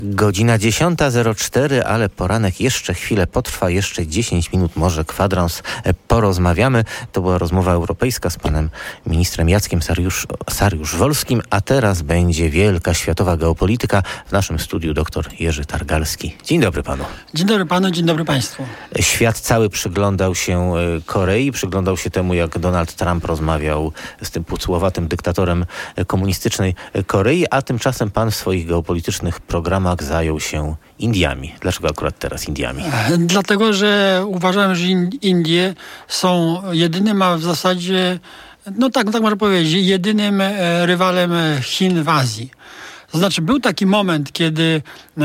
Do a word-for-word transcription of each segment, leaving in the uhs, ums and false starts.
Godzina dziesiąta zero cztery, ale poranek jeszcze chwilę potrwa, jeszcze dziesięć minut, może kwadrans. Porozmawiamy. To była rozmowa europejska z panem ministrem Jackiem Sariusz-Wolskim, a teraz będzie wielka światowa geopolityka. W naszym studiu dr Jerzy Targalski. Dzień dobry panu. Dzień dobry panu, dzień dobry państwu. Świat cały przyglądał się Korei, przyglądał się temu, jak Donald Trump rozmawiał z tym pucłowatym dyktatorem komunistycznej Korei, a tymczasem pan w swoich geopolitycznych programach zajął się Indiami. Dlaczego akurat teraz Indiami? Dlatego, że uważam, że Indie są jedynym, a w zasadzie, no tak, tak można powiedzieć, jedynym rywalem Chin w Azji. To znaczy, był taki moment, kiedy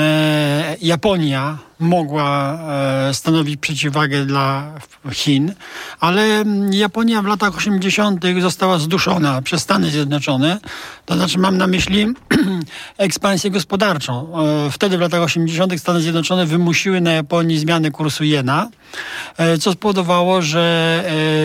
e, Japonia mogła e, stanowić przeciwwagę dla Chin, ale Japonia w latach osiemdziesiątych została zduszona przez Stany Zjednoczone. To znaczy, mam na myśli ekspansję gospodarczą. E, wtedy w latach osiemdziesiątych Stany Zjednoczone wymusiły na Japonii zmianę kursu jena, e, co spowodowało, że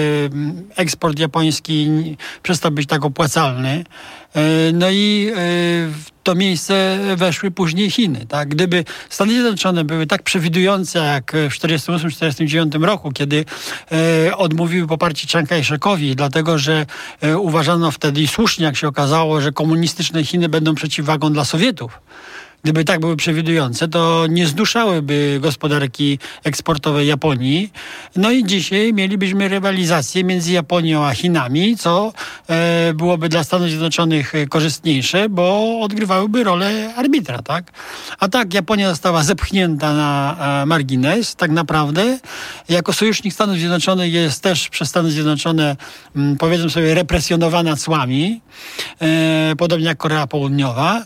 e, eksport japoński przestał być tak opłacalny. No i w to miejsce weszły później Chiny. Tak? Gdyby Stany Zjednoczone były tak przewidujące jak w tysiąc dziewięćset czterdziestym ósmym czterdziestym dziewiątym roku, kiedy e, odmówiły poparcie Chiang Kai-shekowi, dlatego że e, uważano wtedy, i słusznie jak się okazało, że komunistyczne Chiny będą przeciwwagą dla Sowietów. Gdyby tak były przewidujące, to nie zduszałyby gospodarki eksportowej Japonii. No i dzisiaj mielibyśmy rywalizację między Japonią a Chinami, co e, byłoby dla Stanów Zjednoczonych korzystniejsze, bo odgrywałyby rolę arbitra, tak? A tak Japonia została zepchnięta na e, margines. Tak naprawdę jako sojusznik Stanów Zjednoczonych jest też przez Stany Zjednoczone, m, powiedzmy sobie, represjonowana cłami, e, podobnie jak Korea Południowa.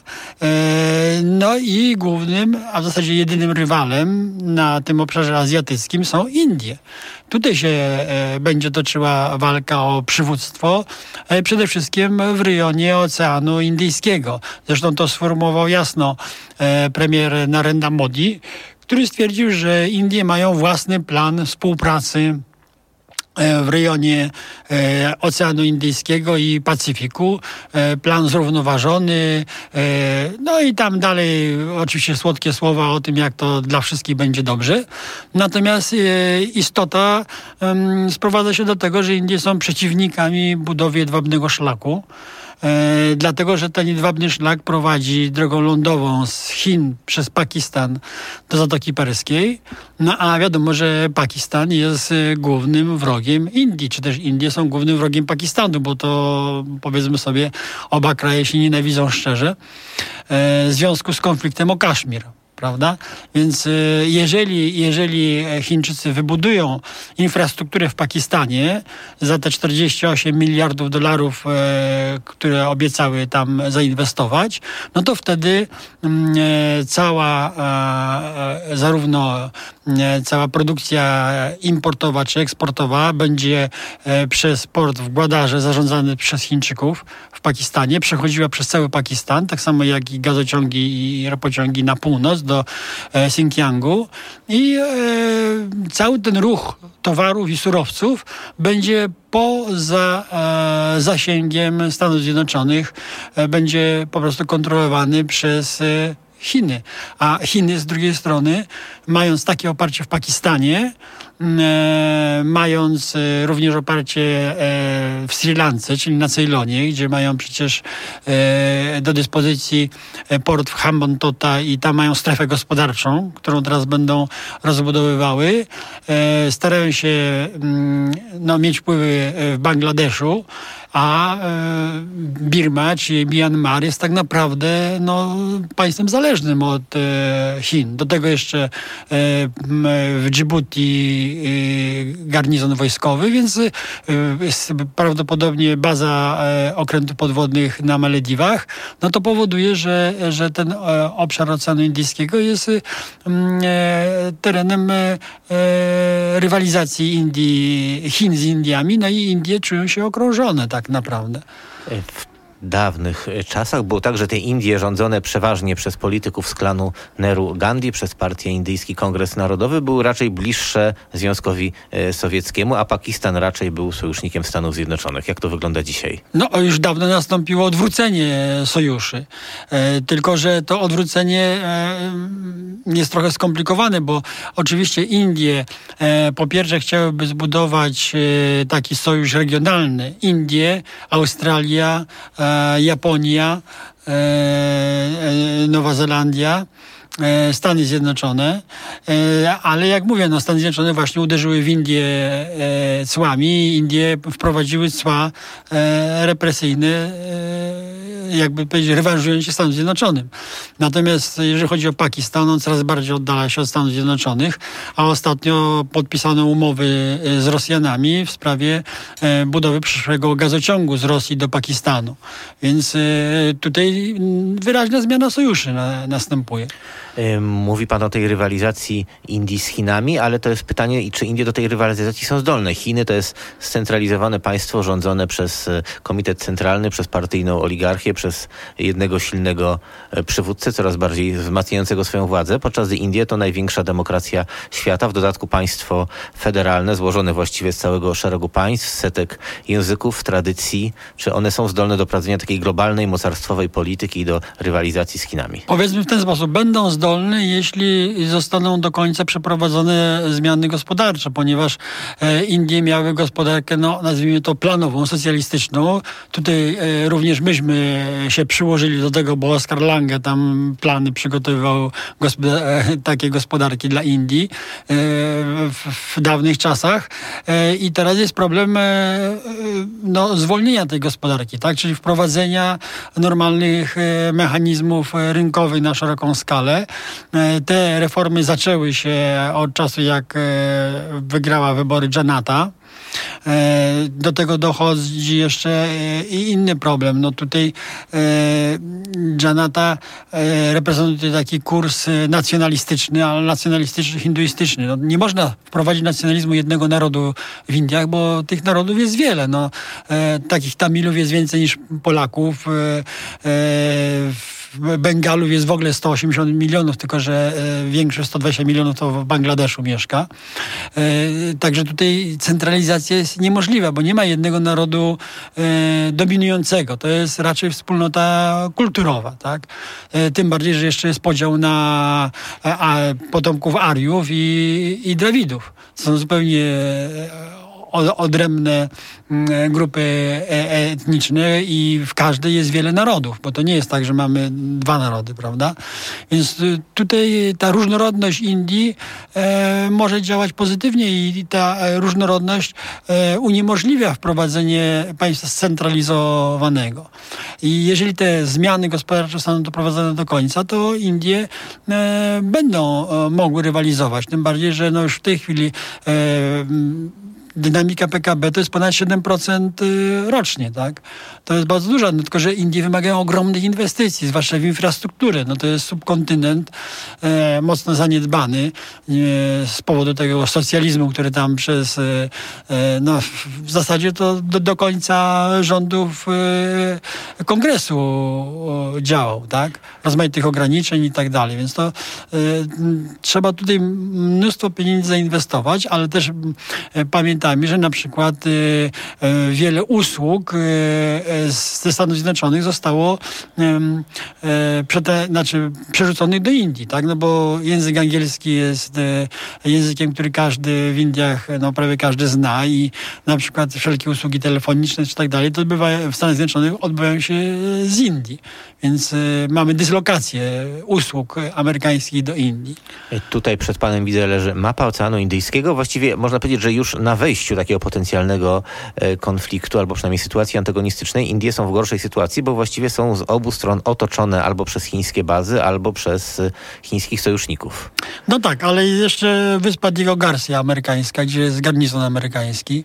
E, no No i głównym, a w zasadzie jedynym rywalem na tym obszarze azjatyckim są Indie. Tutaj się e, będzie toczyła walka o przywództwo, e, przede wszystkim w rejonie Oceanu Indyjskiego. Zresztą to sformułował jasno e, premier Narendra Modi, który stwierdził, że Indie mają własny plan współpracy w rejonie e, Oceanu Indyjskiego i Pacyfiku. E, plan zrównoważony. E, no i tam dalej oczywiście słodkie słowa o tym, jak to dla wszystkich będzie dobrze. Natomiast e, istota e, sprowadza się do tego, że Indie są przeciwnikami budowy jedwabnego szlaku. E, dlatego, że ten jedwabny szlak prowadzi drogą lądową z Chin przez Pakistan do Zatoki Perskiej. No a wiadomo, że Pakistan jest głównym wrogiem Indii, czy też Indie są głównym wrogiem Pakistanu, bo to, powiedzmy sobie, oba kraje się nienawidzą szczerze e, w związku z konfliktem o Kaszmir. Prawda? Więc jeżeli, jeżeli Chińczycy wybudują infrastrukturę w Pakistanie za te czterdzieści osiem miliardów dolarów, e, które obiecały tam zainwestować, no to wtedy e, cała e, zarówno e, cała produkcja importowa czy eksportowa będzie e, przez port w Gładarze zarządzany przez Chińczyków w Pakistanie, przechodziła przez cały Pakistan, tak samo jak i gazociągi i ropociągi na północ do e, Xinjiangu i e, cały ten ruch towarów i surowców będzie poza e, zasięgiem Stanów Zjednoczonych, e, będzie po prostu kontrolowany przez e, Chiny. A Chiny z drugiej strony, mając takie oparcie w Pakistanie, e, mając e, również oparcie e, w Sri Lance, czyli na Ceylonie, gdzie mają przecież e, do dyspozycji port w Hambantota i tam mają strefę gospodarczą, którą teraz będą rozbudowywały. E, starają się m, no, mieć wpływy w Bangladeszu, a e, Birma czy Myanmar jest tak naprawdę no, państwem zależnym od e, Chin. Do tego jeszcze e, w Dżibuti e, garnizon wojskowy, więc e, jest prawdopodobnie baza e, okrętów podwodnych na Malediwach. No to powoduje, że, że ten e, obszar Oceanu Indyjskiego jest e, terenem e, rywalizacji Indii, Chin z Indiami, no i Indie czują się okrążone tak naprawdę. dawnych czasach. Było tak, że te Indie rządzone przeważnie przez polityków z klanu Nehru-Gandhi, przez partię Indyjski Kongres Narodowy, były raczej bliższe Związkowi Sowieckiemu, a Pakistan raczej był sojusznikiem Stanów Zjednoczonych. Jak to wygląda dzisiaj? No już dawno nastąpiło odwrócenie sojuszy. E, tylko, że to odwrócenie e, jest trochę skomplikowane, bo oczywiście Indie e, po pierwsze chciałyby zbudować e, taki sojusz regionalny. Indie, Australia, e, Japonia, e, e, Nowa Zelandia, Stany Zjednoczone, ale jak mówię, no Stany Zjednoczone właśnie uderzyły w Indie cłami. Indie wprowadziły cła represyjne, jakby powiedzieć, rewanżując się Stanom Zjednoczonym. Natomiast jeżeli chodzi o Pakistan, on coraz bardziej oddala się od Stanów Zjednoczonych, a ostatnio podpisano umowy z Rosjanami w sprawie budowy przyszłego gazociągu z Rosji do Pakistanu. Więc tutaj wyraźna zmiana sojuszy na, następuje. Mówi pan o tej rywalizacji Indii z Chinami, ale to jest pytanie, czy Indie do tej rywalizacji są zdolne. Chiny to jest scentralizowane państwo rządzone przez Komitet Centralny, przez partyjną oligarchię, przez jednego silnego przywódcę, coraz bardziej wzmacniającego swoją władzę, podczas gdy Indie to największa demokracja świata, w dodatku państwo federalne, złożone właściwie z całego szeregu państw, setek języków, tradycji. Czy one są zdolne do prowadzenia takiej globalnej, mocarstwowej polityki i do rywalizacji z Chinami? Powiedzmy w ten sposób, będą zdolne zdolny, jeśli zostaną do końca przeprowadzone zmiany gospodarcze, ponieważ e, Indie miały gospodarkę, no nazwijmy to planową, socjalistyczną. Tutaj e, również myśmy się przyłożyli do tego, bo Oskar Lange tam plany przygotowywał gospodar- e, takie gospodarki dla Indii e, w, w dawnych czasach. E, I teraz jest problem e, no, zwolnienia tej gospodarki, tak? Czyli wprowadzenia normalnych e, mechanizmów rynkowych na szeroką skalę. Te reformy zaczęły się od czasu, jak wygrała wybory Janata. Do tego dochodzi jeszcze i inny problem. No tutaj Janata reprezentuje taki kurs nacjonalistyczny, ale nacjonalistyczny, hinduistyczny. No, nie można wprowadzić nacjonalizmu jednego narodu w Indiach, bo tych narodów jest wiele. No, takich Tamilów jest więcej niż Polaków. Bengalów jest w ogóle sto osiemdziesiąt milionów, tylko że e, większość, sto dwadzieścia milionów, to w Bangladeszu mieszka. E, także tutaj centralizacja jest niemożliwa, bo nie ma jednego narodu e, dominującego. To jest raczej wspólnota kulturowa, tak? E, tym bardziej, że jeszcze jest podział na a, potomków Ariów i, i Drawidów. To są zupełnie e, odrębne grupy etniczne i w każdej jest wiele narodów, bo to nie jest tak, że mamy dwa narody, prawda? Więc tutaj ta różnorodność Indii e, może działać pozytywnie i ta różnorodność e, uniemożliwia wprowadzenie państwa scentralizowanego. I jeżeli te zmiany gospodarcze zostaną doprowadzone do końca, to Indie e, będą e, mogły rywalizować. Tym bardziej, że no już w tej chwili e, dynamika P K B to jest ponad siedem procent rocznie, tak? To jest bardzo dużo, no, tylko że Indie wymagają ogromnych inwestycji, zwłaszcza w infrastrukturę. No to jest subkontynent e, mocno zaniedbany e, z powodu tego socjalizmu, który tam przez e, no w zasadzie to do, do końca rządów e, kongresu o, działał, tak? Rozmaitych ograniczeń i tak dalej, więc to e, trzeba tutaj mnóstwo pieniędzy zainwestować, ale też e, pamiętać, że na przykład y, y, wiele usług y, y, ze Stanów Zjednoczonych zostało y, y, przete, znaczy, przerzuconych do Indii, tak? No bo język angielski jest y, językiem, który każdy w Indiach, no prawie każdy zna i na przykład wszelkie usługi telefoniczne czy tak dalej, to odbywa, w Stanach Zjednoczonych odbywają się z Indii. Więc y, mamy dyslokację usług amerykańskich do Indii. Tutaj przed panem widzę leży mapa Oceanu Indyjskiego. Właściwie można powiedzieć, że już na wejściu takiego potencjalnego e, konfliktu, albo przynajmniej sytuacji antagonistycznej, Indie są w gorszej sytuacji, bo właściwie są z obu stron otoczone albo przez chińskie bazy, albo przez e, chińskich sojuszników. No tak, ale jeszcze wyspa Diego Garcia amerykańska, gdzie jest garnizon amerykański.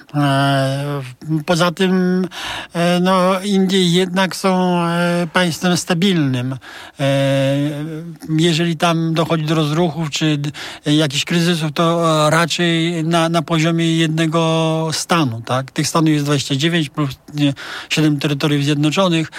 E, poza tym e, no, Indie jednak są e, państwem stabilnym. E, jeżeli tam dochodzi do rozruchów czy d- jakichś kryzysów, to raczej na, na poziomie jednego stanu, tak? Tych stanów jest dwadzieścia dziewięć plus siedem terytoriów zjednoczonych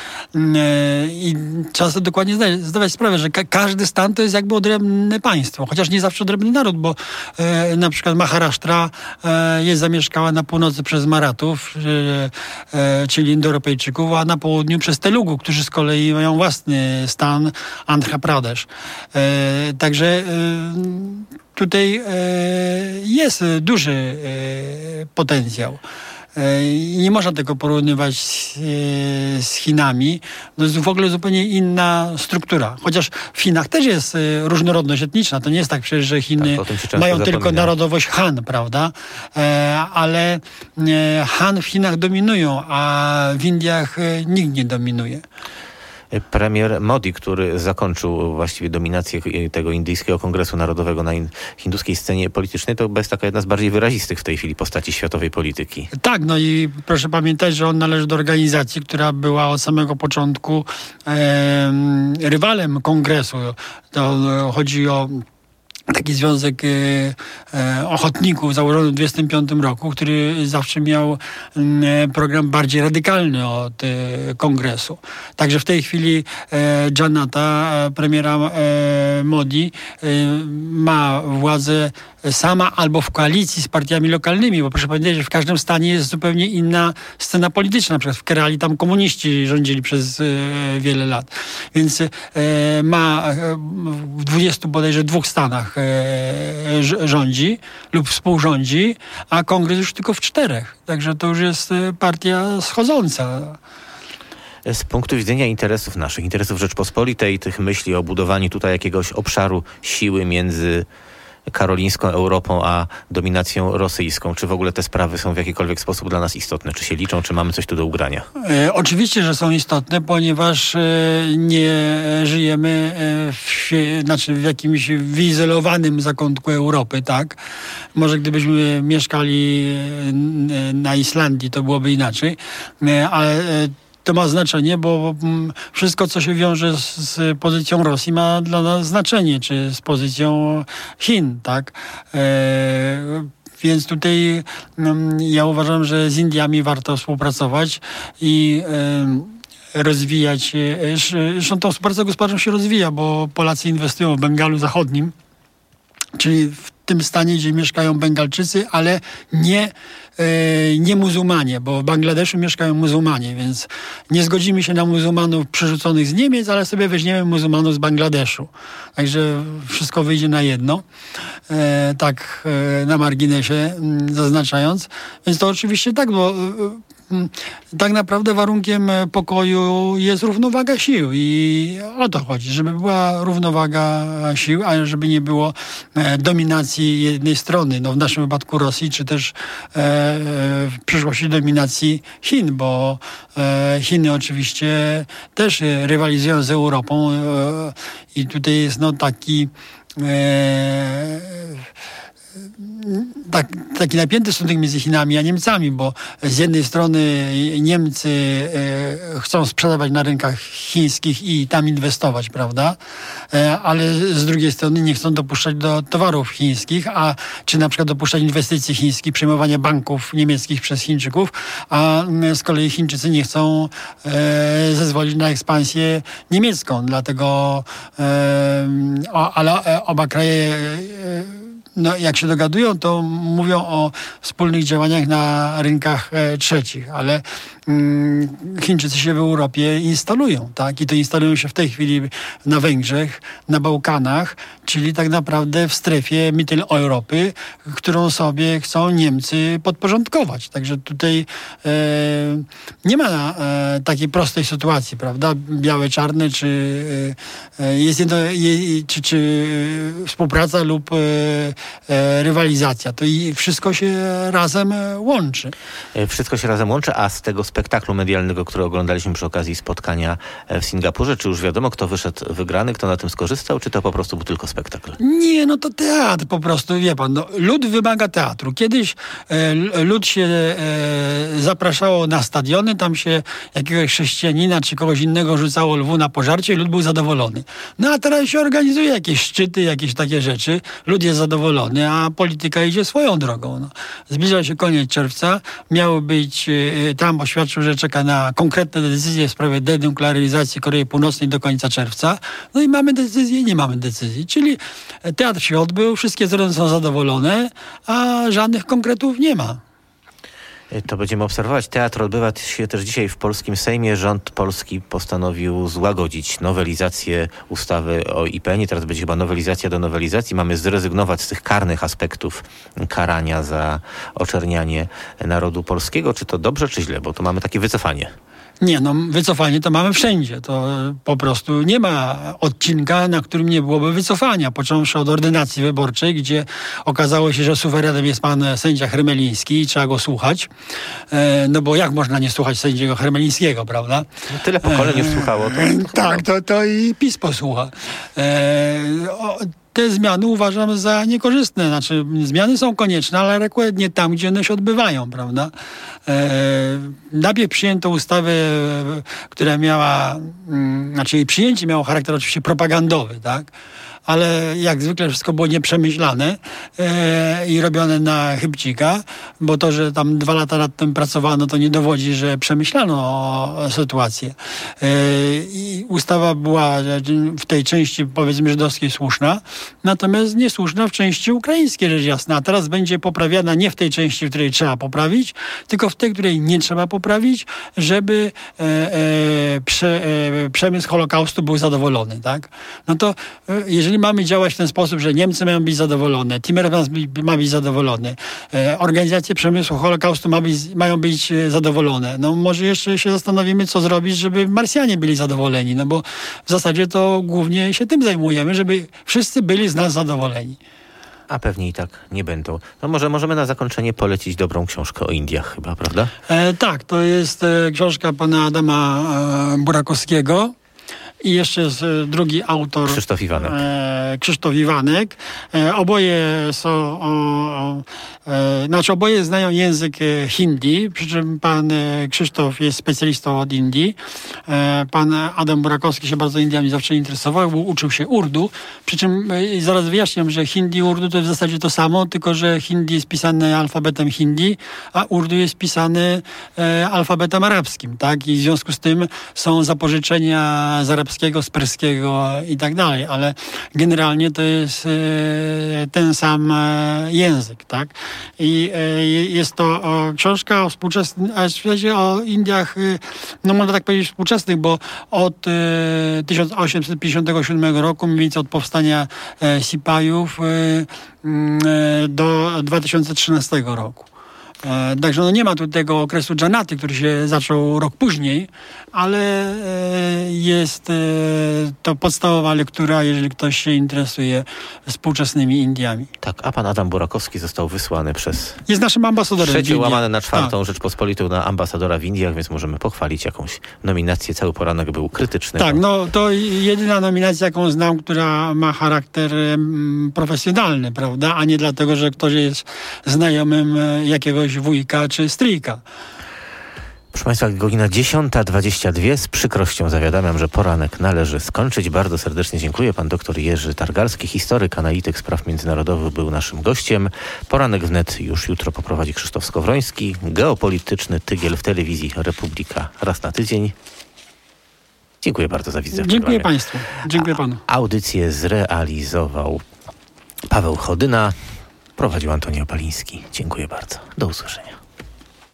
i trzeba sobie dokładnie zdawać, zdawać sprawę, że ka- każdy stan to jest jakby odrębne państwo, chociaż nie zawsze odrębny naród, bo e, na przykład Maharashtra e, jest zamieszkała na północy przez Maratów, e, e, czyli Indoeuropejczyków, a na południu przez Telugu, którzy z kolei mają własny stan, Andhra Pradesh. E, także e, tutaj e, jest duży e, potencjał. I nie można tego porównywać z Chinami. To jest w ogóle zupełnie inna struktura. Chociaż w Chinach też jest różnorodność etniczna. To nie jest tak przecież, że Chiny tak, mają zapomina. tylko narodowość Han, prawda? Ale Han w Chinach dominują, a w Indiach nikt nie dominuje. Premier Modi, który zakończył właściwie dominację tego indyjskiego Kongresu Narodowego na hinduskiej scenie politycznej, to jest taka jedna z bardziej wyrazistych w tej chwili postaci światowej polityki. Tak, no i proszę pamiętać, że on należy do organizacji, która była od samego początku e, rywalem Kongresu. To chodzi o taki związek e, e, ochotników założony w dwudziestym piątym roku, który zawsze miał e, program bardziej radykalny od e, kongresu. Także w tej chwili e, Janata, e, premiera e, Modi, e, ma władzę sama albo w koalicji z partiami lokalnymi, bo proszę pamiętać, że w każdym stanie jest zupełnie inna scena polityczna. Na przykład w Kerali tam komuniści rządzili przez e, wiele lat. Więc e, ma e, w dwudziestu bodajże dwóch stanach e, rządzi lub współrządzi, a kongres już tylko w czterech. Także to już jest partia schodząca. Z punktu widzenia interesów naszych, interesów Rzeczpospolitej, tych myśli o budowaniu tutaj jakiegoś obszaru siły między karolińską Europą a dominacją rosyjską. Czy w ogóle te sprawy są w jakikolwiek sposób dla nas istotne? Czy się liczą, czy mamy coś tu do ugrania? E, oczywiście, że są istotne, ponieważ e, nie żyjemy e, w, znaczy w jakimś wyizolowanym zakątku Europy, tak? Może gdybyśmy mieszkali e, na Islandii, to byłoby inaczej, e, ale e, to ma znaczenie, bo wszystko, co się wiąże z, z pozycją Rosji, ma dla nas znaczenie, czy z pozycją Chin, tak? E, więc tutaj m, ja uważam, że z Indiami warto współpracować i e, rozwijać. Zresztą ta współpraca gospodarcza się rozwija, bo Polacy inwestują w Bengalu Zachodnim, czyli w tym stanie, gdzie mieszkają Bengalczycy, ale nie, e, nie muzułmanie, bo w Bangladeszu mieszkają muzułmanie, więc nie zgodzimy się na muzułmanów przerzuconych z Niemiec, ale sobie weźmiemy muzułmanów z Bangladeszu. Także wszystko wyjdzie na jedno, e, tak e, na marginesie m, zaznaczając. Więc to oczywiście tak, bo e, tak naprawdę warunkiem pokoju jest równowaga sił i o to chodzi, żeby była równowaga sił, a żeby nie było dominacji jednej strony, no w naszym wypadku Rosji, czy też w przyszłości dominacji Chin, bo Chiny oczywiście też rywalizują z Europą i tutaj jest no taki Tak, taki napięty stosunek między Chinami a Niemcami, bo z jednej strony Niemcy e, chcą sprzedawać na rynkach chińskich i tam inwestować, prawda? E, ale z drugiej strony nie chcą dopuszczać do towarów chińskich, a czy na przykład dopuszczać inwestycji chińskich, przejmowania banków niemieckich przez Chińczyków, a z kolei Chińczycy nie chcą e, zezwolić na ekspansję niemiecką, dlatego e, o, ale oba kraje e, no, jak się dogadują, to mówią o wspólnych działaniach na rynkach e, trzecich, ale mm, Chińczycy się w Europie instalują, tak? I to instalują się w tej chwili na Węgrzech, na Bałkanach, czyli tak naprawdę w strefie Mitteleuropy, którą sobie chcą Niemcy podporządkować. Także tutaj e, nie ma e, takiej prostej sytuacji, prawda? Białe, czarne, czy e, jest jedno, je, czy, czy współpraca lub e, rywalizacja. To i wszystko się razem łączy. Wszystko się razem łączy, a z tego spektaklu medialnego, który oglądaliśmy przy okazji spotkania w Singapurze, czy już wiadomo, kto wyszedł wygrany, kto na tym skorzystał, czy to po prostu był tylko spektakl? Nie, no to teatr po prostu, wie pan, no, lud wymaga teatru. Kiedyś e, lud się e, zapraszało na stadiony, tam się jakiegoś chrześcijanina czy kogoś innego rzucało lwu na pożarcie i lud był zadowolony. No a teraz się organizuje jakieś szczyty, jakieś takie rzeczy, lud jest zadowolony. zadowolony, a polityka idzie swoją drogą. No. Zbliża się koniec czerwca, miało być, Trump oświadczył, że czeka na konkretne decyzje w sprawie denuklearyzacji Korei Północnej do końca czerwca. No i mamy decyzję, nie mamy decyzji. Czyli teatr się odbył, wszystkie strony są zadowolone, a żadnych konkretów nie ma. To będziemy obserwować. Teatr odbywa się też dzisiaj w polskim Sejmie. Rząd polski postanowił złagodzić nowelizację ustawy o I P N ie. Teraz będzie chyba nowelizacja do nowelizacji. Mamy zrezygnować z tych karnych aspektów karania za oczernianie narodu polskiego. Czy to dobrze, czy źle? Bo to mamy takie wycofanie. Nie, no wycofanie to mamy wszędzie. To po prostu nie ma odcinka, na którym nie byłoby wycofania. Począwszy od ordynacji wyborczej, gdzie okazało się, że suwerenem jest pan sędzia Hermeliński i trzeba go słuchać. E, no bo jak można nie słuchać sędziego Hermelińskiego, prawda? No tyle pokoleń już słuchało. To, to tak, to, to i PiS posłucha. E, o, Te zmiany uważam za niekorzystne. Znaczy, zmiany są konieczne, ale dokładnie tam, gdzie one się odbywają, prawda? E, najpierw przyjęto ustawę, która miała, mm, znaczy jej przyjęcie miało charakter oczywiście propagandowy, tak? Ale jak zwykle wszystko było nieprzemyślane e, i robione na chybcika, bo to, że tam dwa lata nad tym pracowano, to nie dowodzi, że przemyślano sytuację. E, I ustawa była w tej części, powiedzmy, żydowskiej słuszna, natomiast niesłuszna w części ukraińskiej, rzecz jasna. A teraz będzie poprawiana nie w tej części, w której trzeba poprawić, tylko w tej, której nie trzeba poprawić, żeby e, e, prze, e, przemysł Holokaustu był zadowolony, tak? No to e, jeżeli mamy działać w ten sposób, że Niemcy mają być zadowolone, Timmermans ma być zadowolony, e, organizacje przemysłu Holokaustu ma być, mają być zadowolone. No może jeszcze się zastanowimy, co zrobić, żeby Marsjanie byli zadowoleni, no bo w zasadzie to głównie się tym zajmujemy, żeby wszyscy byli z nas zadowoleni. A pewnie i tak nie będą. No może możemy na zakończenie polecić dobrą książkę o Indiach chyba, prawda? E, tak, to jest e, książka pana Adama e, Burakowskiego. I jeszcze jest drugi autor. Krzysztof Iwanek. E, Krzysztof Iwanek. E, oboje są, o, o, e, znaczy oboje znają język hindi, przy czym pan Krzysztof jest specjalistą od Indii. E, pan Adam Burakowski się bardzo Indiami zawsze interesował, bo uczył się urdu, przy czym e, zaraz wyjaśniam, że hindi i urdu to jest w zasadzie to samo, tylko że hindi jest pisane alfabetem hindi, a urdu jest pisane e, alfabetem arabskim, tak? I w związku z tym są zapożyczenia z arabskiego, z perskiego i tak dalej, ale generalnie to jest e, ten sam e, język, tak? I e, jest to o, książka o współczesnych, a w zasadzie o Indiach, e, no można tak powiedzieć współczesnych, bo od e, tysiąc osiemset pięćdziesiątego siódmego roku, mniej więcej od powstania e, Sipajów e, e, do dwa tysiące trzynastego roku. E, także no nie ma tu tego okresu Dżanaty, który się zaczął rok później, ale e, jest e, to podstawowa lektura, jeżeli ktoś się interesuje współczesnymi Indiami. Tak, a pan Adam Burakowski został wysłany przez... Jest naszym ambasadorem. Trzecie łamane na czwartą tak. Rzeczpospolitą na ambasadora w Indiach, więc możemy pochwalić jakąś nominację. Cały poranek był krytyczny. Tak, no to jedyna nominacja, jaką znam, która ma charakter mm, profesjonalny, prawda? A nie dlatego, że ktoś jest znajomym jakiegoś wujka czy stryjka. Proszę Państwa, godzina dziesiąta dwadzieścia dwa. Z przykrością zawiadamiam, że poranek należy skończyć. Bardzo serdecznie dziękuję. Pan doktor Jerzy Targalski, historyk, analityk spraw międzynarodowych, był naszym gościem. Poranek wnet już jutro poprowadzi Krzysztof Skowroński. Geopolityczny tygiel w telewizji Republika raz na tydzień. Dziękuję bardzo za wizytę. Dziękuję Państwu. Dziękuję Panu. A audycję zrealizował Paweł Chodyna. Prowadził Antoni Opaliński. Dziękuję bardzo. Do usłyszenia.